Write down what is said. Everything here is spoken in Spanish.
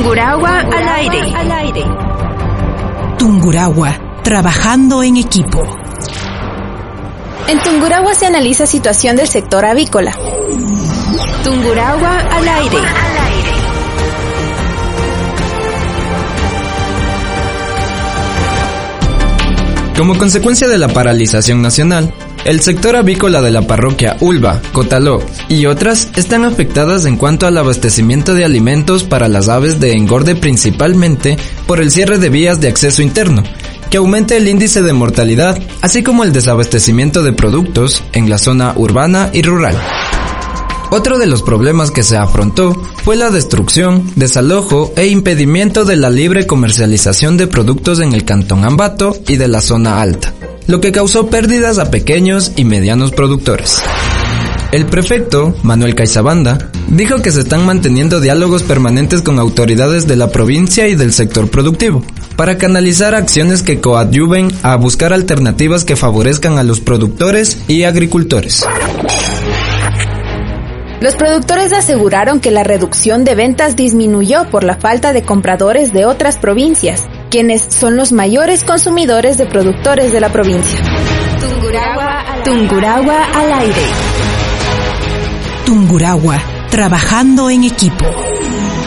Tungurahua al aire. Tungurahua, trabajando en equipo. En Tungurahua se analiza situación del sector avícola. Tungurahua al aire. Como consecuencia de la paralización nacional, el sector avícola de la parroquia Ulva, Cotaló y otras están afectadas en cuanto al abastecimiento de alimentos para las aves de engorde, principalmente por el cierre de vías de acceso interno, que aumenta el índice de mortalidad, así como el desabastecimiento de productos en la zona urbana y rural. Otro de los problemas que se afrontó fue la destrucción, desalojo e impedimento de la libre comercialización de productos en el cantón Ambato y de la zona alta, lo que causó pérdidas a pequeños y medianos productores. El prefecto, Manuel Caizabanda, dijo que se están manteniendo diálogos permanentes con autoridades de la provincia y del sector productivo, para canalizar acciones que coadyuven a buscar alternativas que favorezcan a los productores y agricultores. Los productores aseguraron que la reducción de ventas disminuyó por la falta de compradores de otras provincias, quienes son los mayores consumidores de productores de la provincia. Tungurahua al aire. Tungurahua, trabajando en equipo.